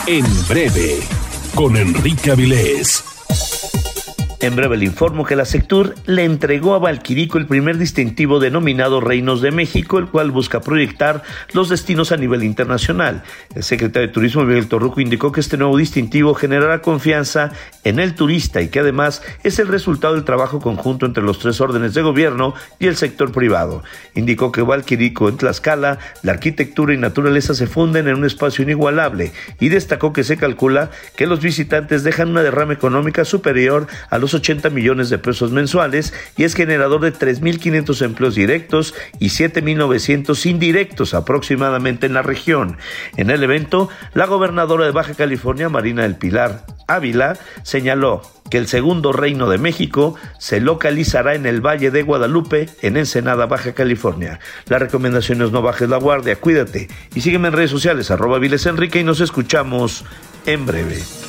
En breve, con Enrique Avilés. En breve le informo que la Sectur le entregó a Valquirico el primer distintivo denominado Reinos de México, el cual busca proyectar los destinos a nivel internacional. El secretario de Turismo, Miguel Torruco, indicó que este nuevo distintivo generará confianza en el turista y que además es el resultado del trabajo conjunto entre los tres órdenes de gobierno y el sector privado. Indicó que Valquirico, en Tlaxcala, la arquitectura y naturaleza se funden en un espacio inigualable y destacó que se calcula que los visitantes dejan una derrama económica superior a los 80 millones de pesos mensuales y es generador de 3.500 empleos directos y 7.900 indirectos aproximadamente en la región. En el evento, la gobernadora de Baja California, Marina del Pilar Ávila, señaló que el segundo reino de México se localizará en el Valle de Guadalupe, en Ensenada, Baja California. La recomendación es no bajes la guardia, cuídate y sígueme en redes sociales, @Avilés Enrique, y nos escuchamos en breve.